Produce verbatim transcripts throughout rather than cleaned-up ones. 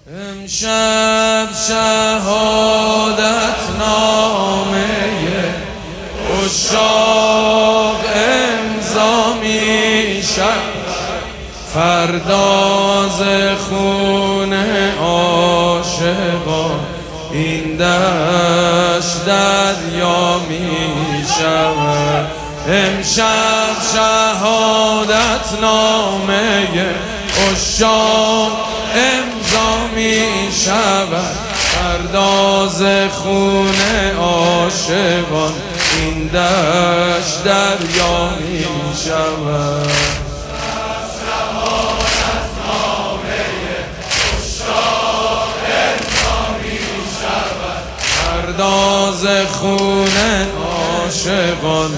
امشب شهادت نامه عشاق امضا می شود، فردا ز خون عاشقان این دشت دریا می شود. امشب شهادت نامه عشاق امضا می شود، فردا ز خون عاشقان این دشت دریا می شود. فردا ز خون عاشقان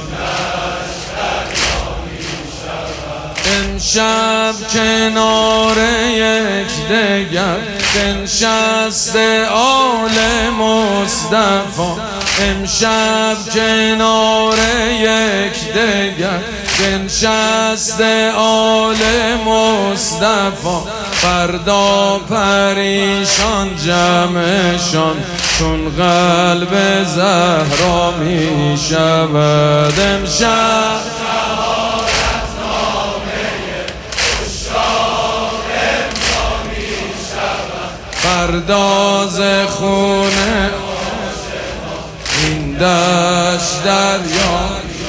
امشب کنار یکدیگر بنشسته آل مصطفی، امشب کنار یکدیگر بنشسته آل مصطفی، فردا پریشان جمعشان چون قلب زهرا می شود. امشب فردا ز خون این دشت دریا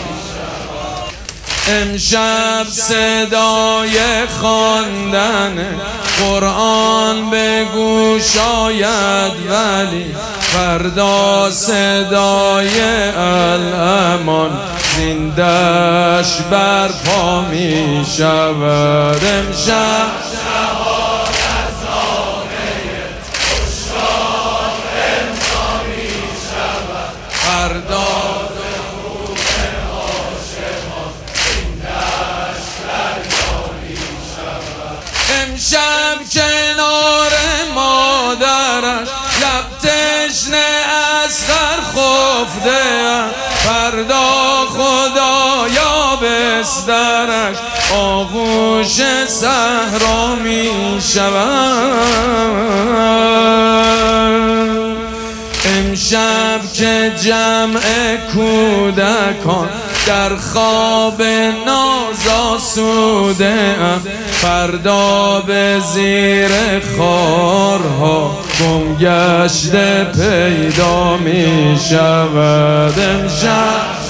امشب صدای خواندن قرآن به گوش آید، ولی فردا صدای الامان زین دشت برپا می شود. امشب فردا امشب کنار مادرش لب تشنه اصغر خفته، فردا خدایا بسترش آغوش صحرا می شود. امشب که جمع کودکان در خواب ناز آسوده ام، فردا به زیر خارها گم گشته پیدا می شود. امشب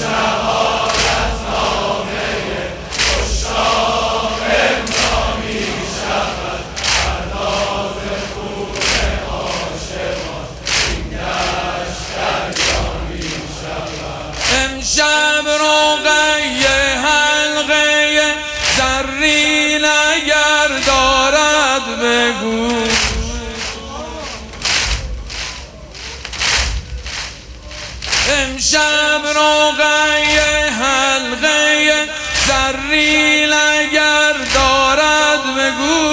امشب رقیه حلقه زرین اگر دارد به گوش، امشب رقیه حلقه زرین اگر دارد به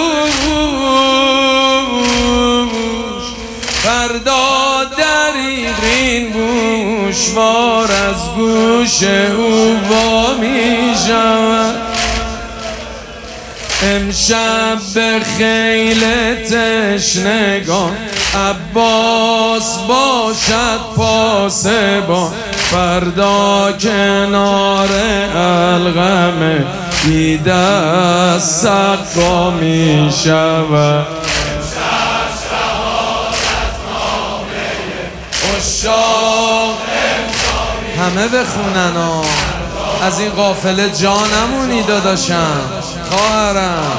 گوش، فردا دریغین گوشوار از گوش او وا می شود. امشب به خیل تشنگان عباس باشد پاسبان، فردا کنار القمه بی دست سقا می شود. عشاق همه بخونن ها، از این قافله جا نمونی داداشم خواهرم.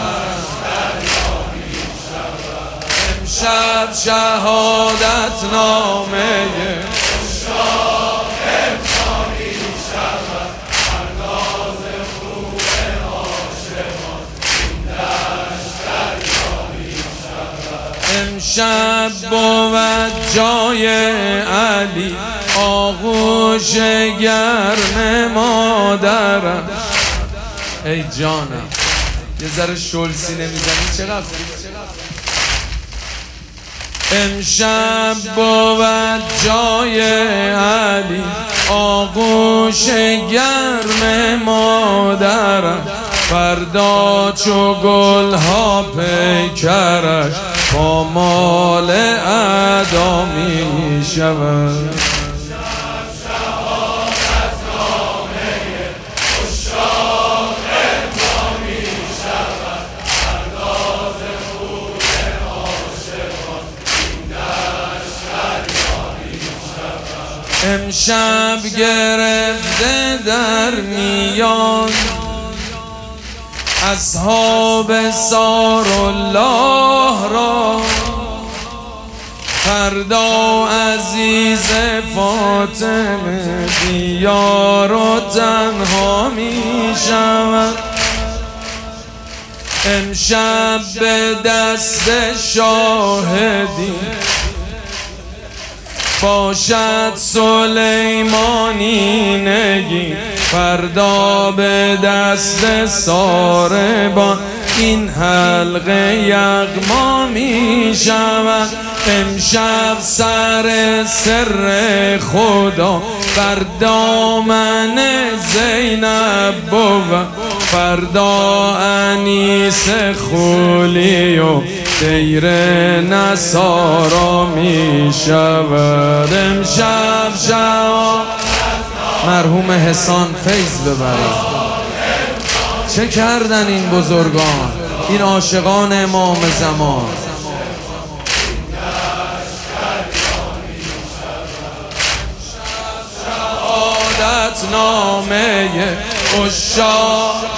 امشب شهادت نامه عشاق امضا می شود، فردا ز خون عاشقان این دشت دریا می شود. امشب بود جای علی آغوش گرم مادرم. ای جانم یه ذره شلسی نمیزنی چقدر؟ امشب بود جای علی آغوش گرم مادرم، فردا چو گلها پیکرش پامال ادا می شود. امشب گرفته در میان اصحاب سار الله را، فردا عزیز فاطمه دیار و تنها می شود. امشب به دست شاهدی باشد سلیمانی نگین، فردا به دست ساربان این حلقه یغما می شود. امشب سر سر خدا بر دامن زینب بود، فردا انیس خولی و دیر نصارا می شود. امشب شب مرحوم حسان فیض ببرید. چه کردن این بزرگان، این عاشقان امام زمان؟ شهادت نامه عشاق